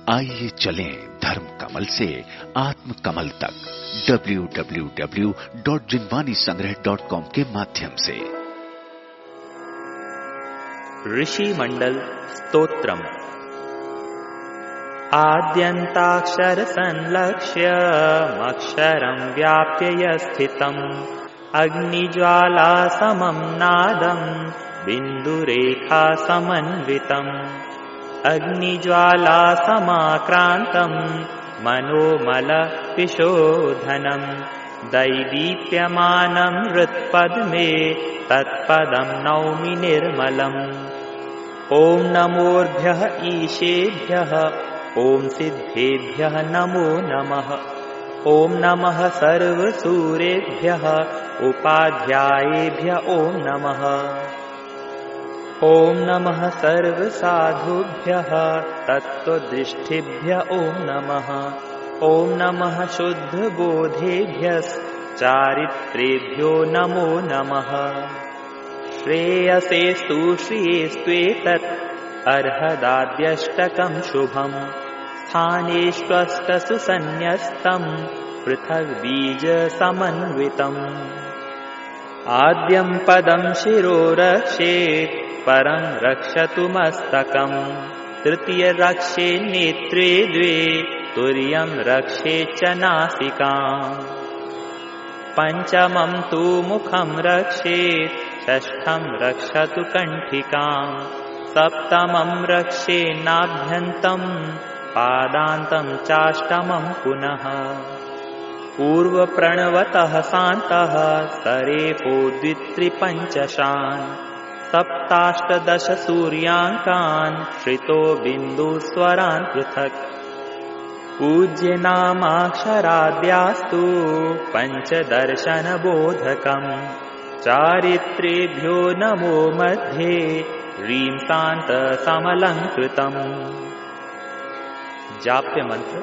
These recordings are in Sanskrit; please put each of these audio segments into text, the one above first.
आइए चलें धर्म कमल से आत्म कमल तक www.jinwanisangrah.com के माध्यम से। ऋषि मंडल स्तोत्रम। आद्यन्ताक्षर संलक्ष्य अक्षरं व्याप्य यस्थितम् अग्निज्वाला समं नादं बिन्दुरेखा समन्वितम् अग्निज्वाला समाक्रान्तं मनोमल विशोधनं दैदीप्यमानं हृत्पद्मे तत्पदं नौमि निर्मलम्। ॐ नमोऽर्भ्यः ईशेभ्यः ॐ सिद्धेभ्यः नमो नमः। ॐ नमः सर्वसूरेभ्यः उपाध्यायेभ्यः ॐ नमः। ॐ नमः सर्वसाधुभ्यः तत्त्वदृष्टिभ्यः ॐ नमः। ॐ नमः शुद्धबोधेभ्यश्चारित्रेभ्यो नमो नमः। श्रेयसेस्तु श्रियेस्त्वेतत् अर्हदाद्यष्टकं शुभम् स्थानेष्वष्टसु सन्न्यस्तं पृथग्बीजसमन्वितम्। आद्यं पदं शिरो रक्षेत् परं रक्षतु मस्तकम् तृतीय रक्षे नेत्रे द्वे तुर्यं रक्षेच्च नासिकाम्। पञ्चमं तु मुखं रक्षेत् षष्ठं रक्षतु कण्ठिकाम् सप्तमं रक्षेन्नाभ्यन्तं पादान्तं चाष्टमं पुनः। पूर्वप्रणवतः सान्तः सरेफो द्वित्रिपञ्चशान् सप्ताष्टदश सूर्याङ्कान् श्रितो बिन्दुस्वरान् पृथक्। पूज्यनामाक्षराद्यास्तु पञ्चदर्शनबोधकम् चारित्रेभ्यो नमो मध्ये ह्रीं शान्तसमलङ्कृतम्। जाप्य मंत्र।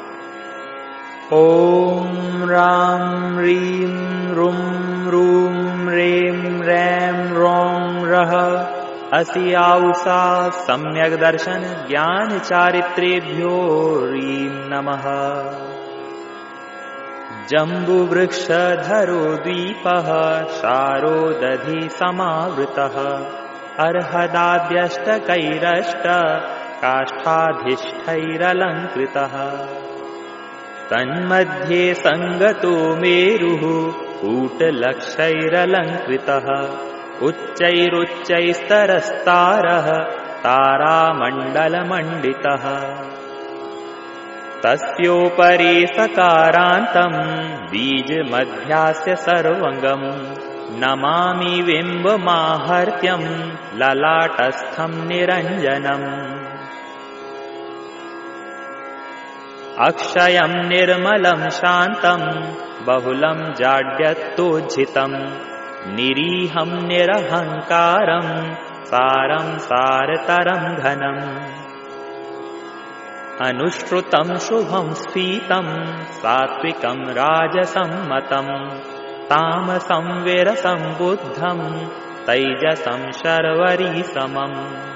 ॐ रां ह्रीं रुं रूं रें रैं रौं रः असि आउषा सम्यक् दर्शन ज्ञान चारित्रेभ्यो ह्रीं नमः। जम्बुवृक्षधरो द्वीपः शारो दधि समावृतः अर्हदाद्यष्टकैरष्ट काष्ठाधिष्ठैरलङ्कृतः। तन्मध्ये संगतो मेरुः कूटलक्षैरलङ्कृतः उच्चैरुच्चैस्तरस्तारः तारामण्डलमण्डितः। तस्योपरि सकारान्तं बीजमध्यास्य सर्वङ्गम् नमामि बिम्बमाहर्त्यं ललाटस्थं निरञ्जनम्। अक्षयं निर्मलं शान्तं बहुलं जाड्यत्तोज्झितं निरीहं निरहङ्कारं सारं सारतरं घनम्। अनुश्रुतं शुभं स्फीतं सात्विकं राजसम्मतं तामसं विरसं बुद्धं तैजसं शर्वरीसमम्।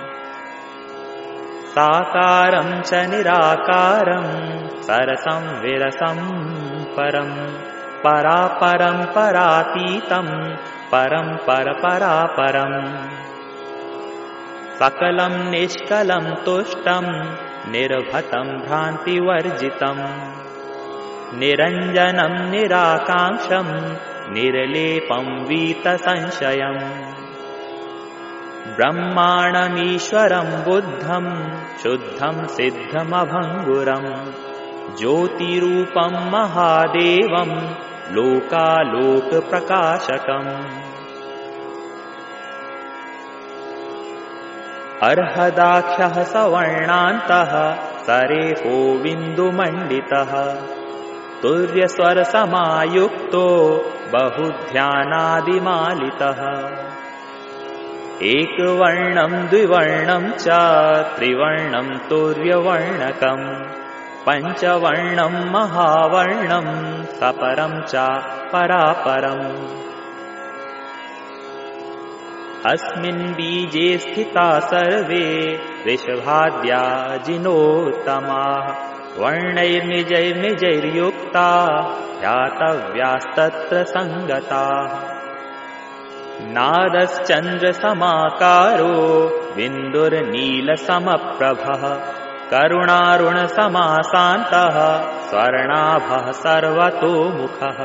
साकारं च निराकारं सरसं विरसं परं परापरं परातीतं परं परपरापरम्। सकलं निष्कलं तुष्टं निर्भतं भ्रान्तिवर्जितं निरञ्जनं निराकाङ्क्षं निर्लेपं वीतसंशयम्। ब्रह्माणमीश्वरं बुद्धं शुद्धं सिद्धमभङ्गुरं ज्योतिरूपं महादेवं लोकालोकप्रकाशकम्। अर्हदाख्यः सवर्णान्तः सरेफो बिन्दुमण्डितः तुर्यस्वरसमायुक्तो बहुध्यानादिमालितः। एकवर्णं द्विवर्णं च त्रिवर्णं तुर्यवर्णकं पञ्चवर्णं महावर्णं सपरं च परापरम्। अस्मिन् बीजे स्थिता सर्वे वृषभाद्या जिनोत्तमाः वर्णैर्निजैर्निजैर्युक्ता ध्यातव्यास्तत्र सङ्गताः नादश्चन्द्रसमाकारो बिन्दुर्नीलसमप्रभः करुणारुणसमासान्तः स्वर्णाभः सर्वतोमुखः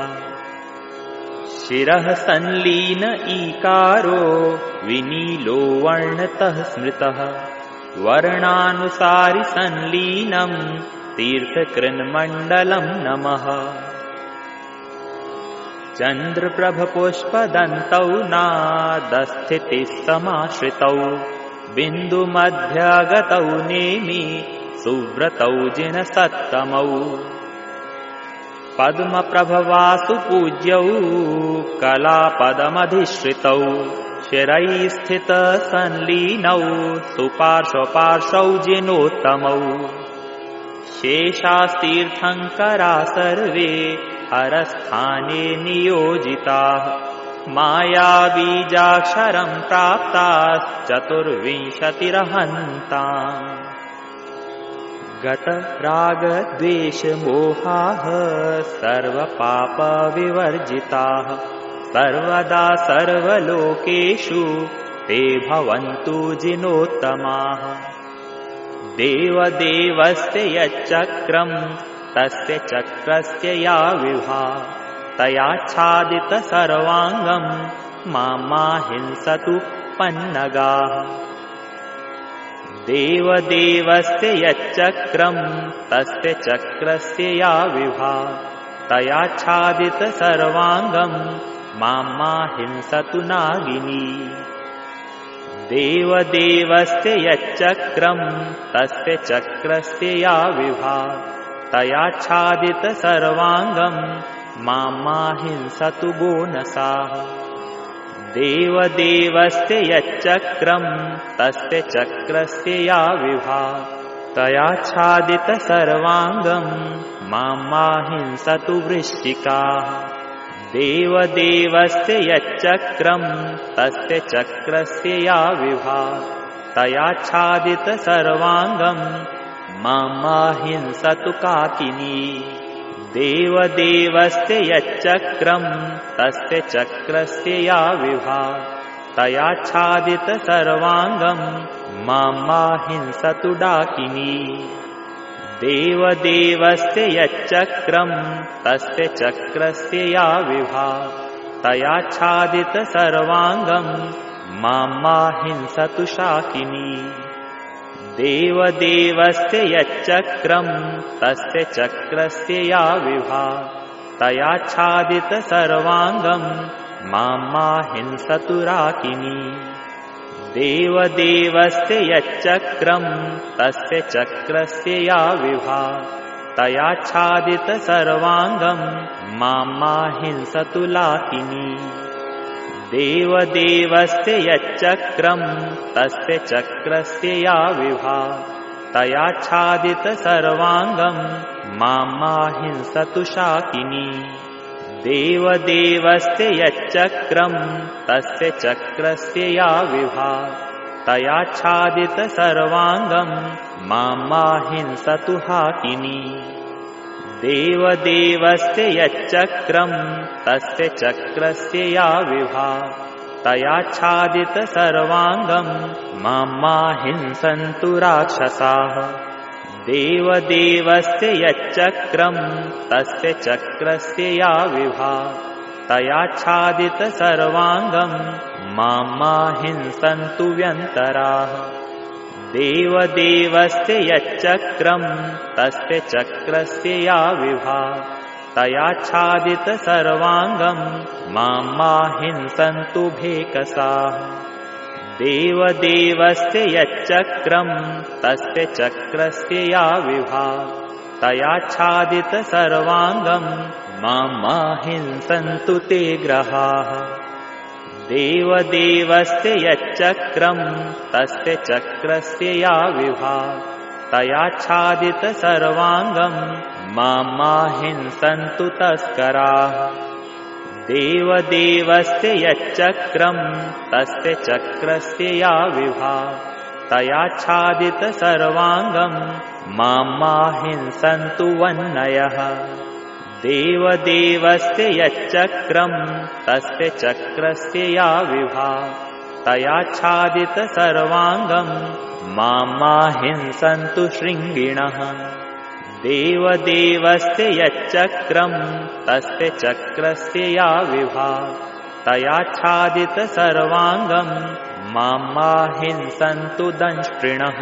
शिरः संलीन ईकारो विनीलो वर्णतः स्मृतः वर्णानुसारि संलीनं तीर्थकृन्मण्डलं नमः चन्द्रप्रभपुष्पदन्तौ नादस्थितिः समाश्रितौ बिन्दुमध्यगतौ नेमि सुव्रतौ जिनसत्तमौ पद्मप्रभवासु पूज्यौ कलापदमधिश्रितौ शिरैस्थितसंलीनौ सुपार्श्वपार्श्वौ जिनोत्तमौ शेषास्तीर्थङ्करा सर्वे हरस्थाने नियोजिताः मायाबीजाक्षरं प्राप्ताश्चतुर्विंशतिरहन्ताम् गतरागद्वेषमोहाः सर्वपापविवर्जिताः सर्वदा सर्वलोकेषु ते भवन्तु जिनोत्तमाः देवदेवस्य यच्चक्रं तस्य चक्रस्य या विभा तयाच्छादितसर्वाङ्गं मा हिंसतु पन्नगाः देवदेवस्य यच्चक्रं तस्य चक्रस्य या विभा तयाच्छादितसर्वाङ्गं मा हिंसतु नागिनी देवदेवस्य यच्चक्रं तस्य चक्रस्य या विभा तयाच्छादितसर्वाङ्गं मा हिंसतु बोनसाः देवदेवस्य यच्चक्रं तस्य चक्रस्य या विभा तयाच्छादितसर्वाङ्गं मा हिंसतु वृश्चिकाः देवदेवस्य यच्चक्रं तस्य चक्रस्य या विभा तयाच्छादितसर्वाङ्गं मा हिंसतु काकिनी देवदेवस्य यच्चक्रं तस्य चक्रस्य या विभा तयाच्छादितसर्वाङ्गं मा हिंसतु डाकिनी देवदेवस्य यच्चक्रं तस्य चक्रस्य या विभा तयाच्छादितसर्वाङ्गं मा हिंसतु शाकिनी देवदेवस्य यच्चक्रं तस्य चक्रस्य या विभा तयाच्छादितसर्वाङ्गं मा हिंसतु राकिनी देवदेवस्य यच्चक्रं तस्य चक्रस्य या विभा तयाच्छादितसर्वाङ्गं मा हिंसतु लाकिनी देवदेवस्य यच्चक्रं तस्य चक्रस्य या विभा तयाच्छादितसर्वाङ्गं मा हिंसतु शाकिनी देवदेवस्य यच्चक्रं तस्य चक्रस्य या विभा तयाच्छादितसर्वाङ्गं मा हिंसतु हाकिनी देवदेवस्य यच्चक्रं तस्य चक्रस्य या विभा तयाच्छादितसर्वाङ्गं मा हिंसन्तु राक्षसाः देवदेवस्य यच्चक्रं तस्य चक्रस्य या विभा तयाच्छादितसर्वाङ्गं मा हिंसन्तु व्यन्तराः देवदेवस्य यच्चक्रं तस्य चक्रस्य या विभा तयाच्छादितसर्वाङ्गं मा हिंसन्तु भेकसाः देवदेवस्य यच्चक्रं तस्य चक्रस्य या विभा तयाच्छादितसर्वाङ्गं मा हिंसन्तु ते ग्रहाः देवदेवस्य यच्चक्रं तस्य चक्रस्य या विभा तयाच्छादितसर्वाङ्गं मा हिंसन्तु तस्कराः देवदेवस्य यच्चक्रं तस्य चक्रस्य या विभा तयाच्छादितसर्वाङ्गं मा हिंसन्तु वह्नयः देवदेवस्य यच्चक्रं तस्य चक्रस्य या विभा तयाच्छादित सर्वाङ्गं मा हिंसन्तु शृङ्गिणः देवदेवस्य यच्चक्रं तस्य चक्रस्य या विभा तयाच्छादित सर्वाङ्गं मा हिंसन्तु दंष्ट्रिणः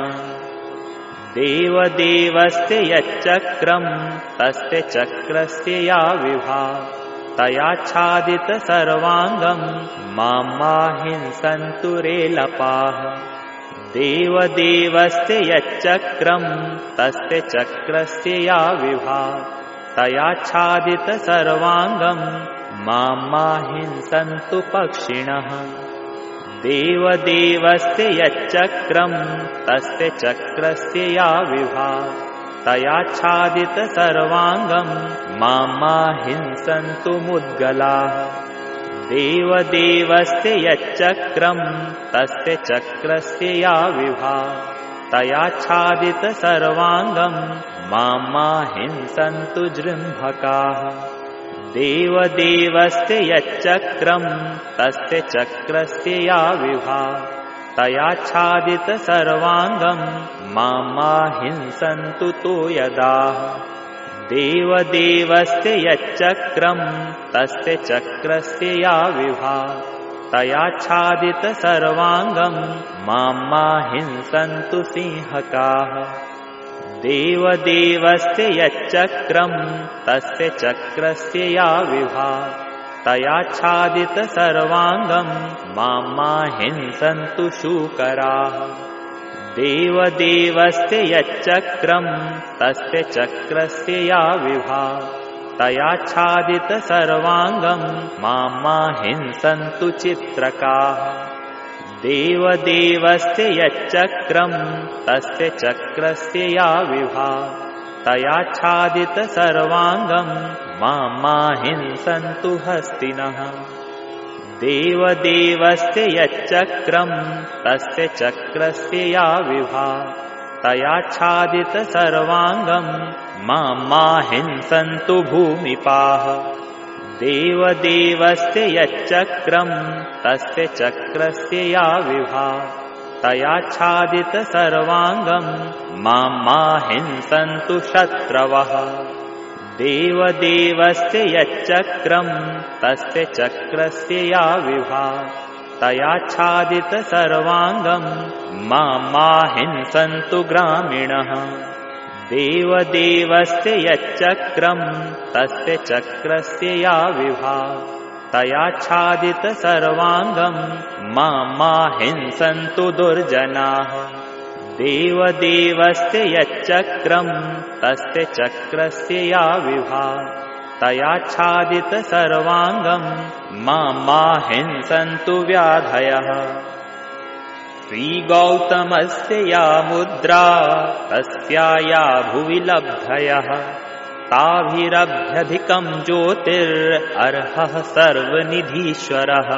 देवदेवस्य यच्चक्रं तस्य चक्रस्य या विभा तयाच्छादित सर्वाङ्गं मा हिंसन्तु रेलपाः देवदेवस्य यच्चक्रं तस्य चक्रस्य या विभा तयाच्छादित सर्वाङ्गं मा हिंसन्तु पक्षिणः देवदेवस्य यच्चक्रं तस्य चक्रस्य या विभा तयाच्छादित सर्वाङ्गं मा हिंसन्तु मुद्गलाः देवदेवस्य यच्चक्रं तस्य चक्रस्य या विभा तयाच्छादित सर्वाङ्गं मा हिंसन्तु जृम्भकाः देवदेवस्य यच्चक्रं तस्य चक्रस्य या विभा तयाच्छादित सर्वाङ्गं मा हिंसन्तु तोयदाः देवदेवस्य यच्चक्रं तस्य चक्रस्य या विभा तयाच्छादित सर्वाङ्गं मा हिंसन्तु सिंहकाः देवदेवस्य यच्चक्रं तस्य चक्रस्य या विभा तयाच्छादित सर्वाङ्गं मा हिंसन्तु शूकराः देवदेवस्य यच्चक्रं तस्य चक्रस्य या विभा तयाच्छादित सर्वाङ्गं मा हिंसन्तु चित्रकाः देवदेवस्य यच्चक्रं तस्य चक्रस्य या विभा तयाच्छादित सर्वाङ्गं मा हिंसन्तु हस्तिनः देवदेवस्य यच्चक्रं तस्य चक्रस्य या विभा तयाच्छादित सर्वाङ्गं मा हिंसन्तु भूमिपाः देवदेवस्य यच्चक्रं तस्य चक्रस्य या विभा तयाच्छादित सर्वाङ्गं मा हिंसन्तु शत्रवः देवदेवस्य यच्चक्रं तस्य चक्रस्य या विभा तयाच्छादित सर्वाङ्गं मा हिंसन्तु ग्रामिणः देवदेवस्य यच्चक्रं तस्य चक्रस्य या विभा तयाच्छादित सर्वाङ्गं मा हिंसन्तु दुर्जनाः देवदेवस्य यच्चक्रं तस्य चक्रस्य या विभा तयाच्छादित सर्वाङ्गं मा हिंसन्तु व्याधयः श्रीगौतमस्य या मुद्रा तस्या या भुवि लब्धयः ताभिरभ्यधिकं ज्योतिरर्हः सर्वनिधीश्वरः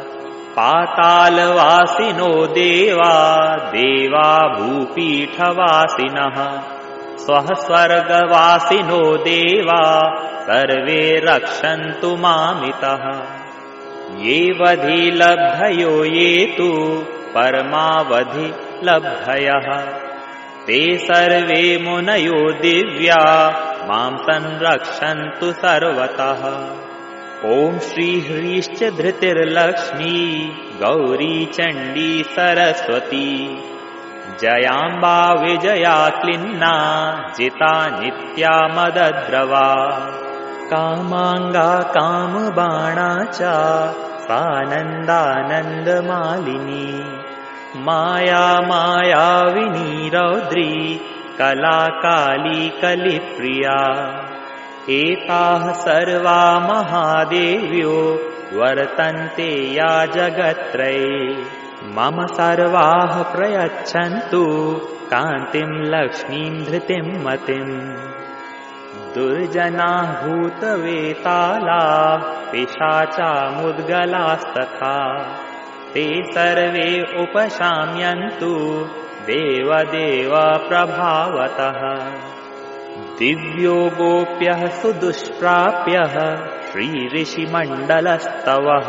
पातालवासिनो देवा भूपीठवासिनः स्वः स्वर्गवासिनो देवा सर्वे रक्षन्तु मामितः ये वधि लब्धयो ये तु परमावधि लब्धयः ते सर्वे मुनयो दिव्या मां संरक्षन्तु सर्वतः ॐ श्रीह्रीश्च धृतिर्लक्ष्मी गौरी चण्डी सरस्वती जयाम्बा विजया क्लिन्ना जिता नित्या मदद्रवा कामाङ्गा कामबाणा च सानन्दानन्दमालिनी माया मायाविनी रौद्री कला काली कलिप्रिया एताः सर्वा महादेव्यो वर्तन्ते या जगत्त्रये मम सर्वाः प्रयच्छन्तु कान्तिं लक्ष्मीं धृतिं मतिम् दुर्जनाः भूतवेतालाः पिशाचा मुद्गलास्तथा ते सर्वे उपशाम्यन्तु देवदेव प्रभावतः। दिव्यो गोप्यः सुदुष्प्राप्यः श्रीऋषिमण्डलस्तवः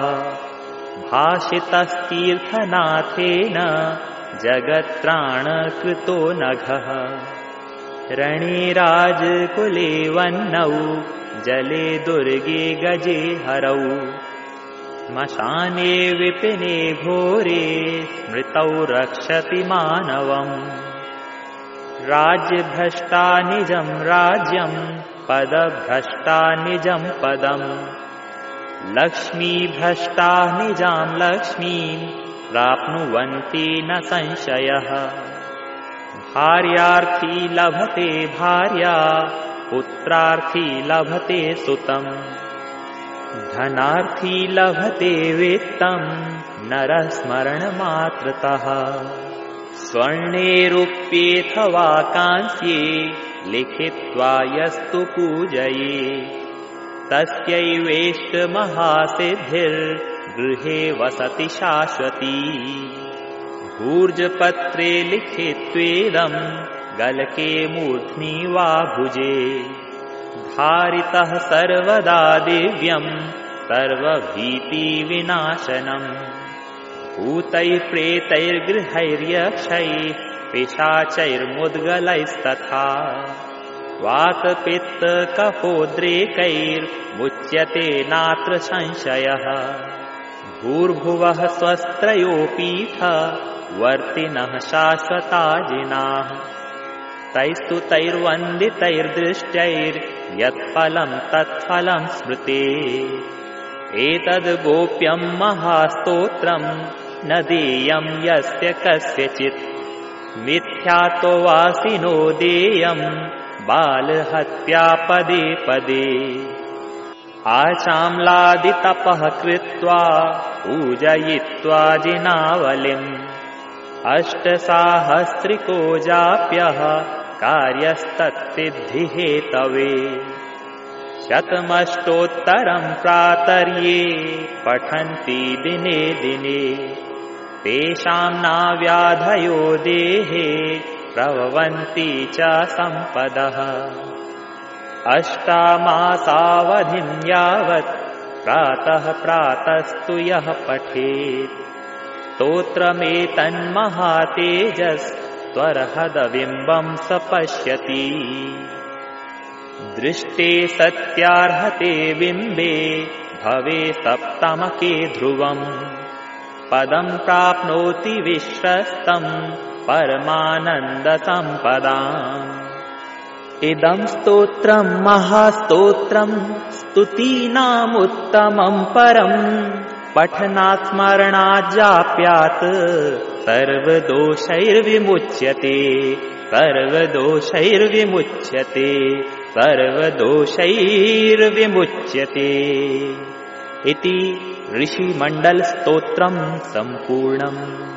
भाषितस्तीर्थनाथेन जगत्त्राणकृतो नघः। रणे राजकुले वह्नौ जले दुर्गे गजे हरौ श्मशाने विपिने घोरे स्मृतौ रक्षति मानवम्। राज्यभ्रष्टा निजं राज्यं पदभ्रष्टा निजं पदम् लक्ष्मीभ्रष्टा निजां लक्ष्मीं प्राप्नुवन्ति न संशयः। भार्यार्थी लभते भार्या पुत्रार्थी लभते सुतम् धनार्थी लभते वित्तं नरस्मरणमात्रतः। स्वर्णे रूप्येऽथवा कांस्ये लिखित्वा यस्तु पूजये तस्यैवेष्ट महासिद्धिर्गृहे वसति शाश्वती। भूर्जपत्रे लिखित्वेदं गलके मूर्ध्नि वा भुजे धारितः सर्वदा दिव्यं सर्वभीतिविनाशनम्। भूतैः प्रेतैर्गृहैर्यक्षैः पिशाचैर्मुद्गलैस्तथा वातपित्तकफोद्रेकैर्मुच्यते नात्र संशयः। भूर्भुवः स्वस्त्रयोपीठ वर्तिनः शाश्वताजिनाः तैस्तुतैर्वन्दितैर्दृष्ट्यैर्यत्फलं तत्फलं स्मृते। एतद् गोप्यं महास्तोत्रं न देयं यस्य कस्यचित् मिथ्यातो वासिनो देयं बालहत्या पदे पदे। आचाम्लादितपः कृत्वा पूजयित्वा जिनावलिम् अष्टसाहस्रिको जाप्यः कार्यस्तत्सिद्धिहेतवे। शतमष्टोत्तरं प्रातर्ये पठन्ति दिने दिने तेषां नाव्याधयो देहे प्रभवन्ति च सम्पदः। अष्टामासावधिं यावत् प्रातः प्रातस्तु यः पठेत् स्तोत्रमेतन्महातेजस्त्वरहदबिम्बं स पश्यति। दृष्टे सत्यार्हते बिम्बे भवे सप्तमके ध्रुवम् पदं प्राप्नोति विश्वस्तं परमानन्दसम्पदाम्। इदं स्तोत्रं महास्तोत्रं स्तुतीनामुत्तमं परम् पठनात् स्मरणात् जाप्यात् सर्वदोषैर्विमुच्यते सर्वदोषैर्विमुच्यते सर्वदोषैर्विमुच्यते इति ऋषिमण्डलस्तोत्रं सम्पूर्णम्।